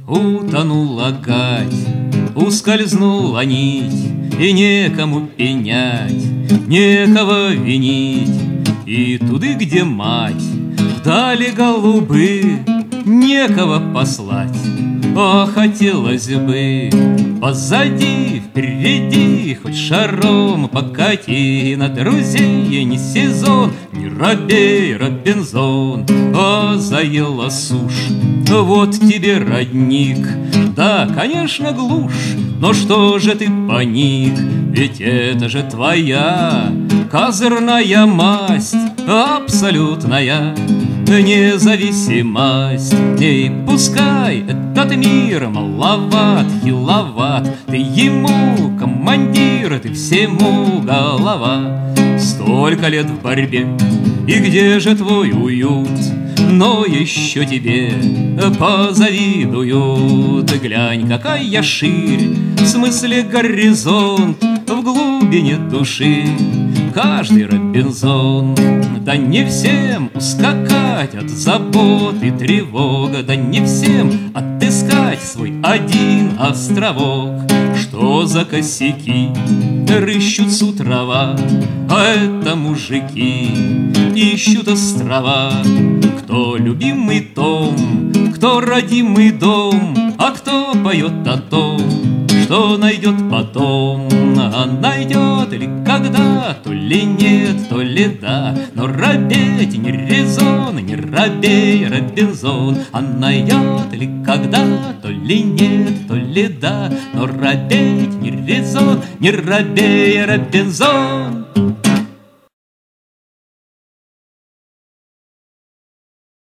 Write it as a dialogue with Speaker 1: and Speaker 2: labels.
Speaker 1: Утонула гать, ускользнула нить, и некому пенять, некого винить. И туды, где мать, вдали голубы, некого послать. А хотелось бы позади, впереди, хоть шаром покати. На друзей не сезон, не робей, Робинзон, а заела сушь. Вот тебе родник, да, конечно, глушь, но что же ты паник? Ведь это же твоя козырная масть, абсолютная независимость. И пускай этот мир маловат, хиловат, ты ему командир, ты всему голова. Столько лет в борьбе, и где же твой уют? Но еще тебе позавидуют. Глянь, какая ширь, в смысле горизонт, в глубине души каждый Робинзон. Да не всем ускакать от забот и тревог, да не всем отыскать свой один островок. Что за косяки рыщут с утрова, а это мужики ищут острова. Кто любимый том, кто родимый дом, а кто поет о том, что найдет потом. А найдет ли когда, то ли нет, то ли да. Но робеть не резон, не робей, Робинзон. А найдет ли когда, то ли нет, то ли да. Но робеть не резон, не робей, Робинзон.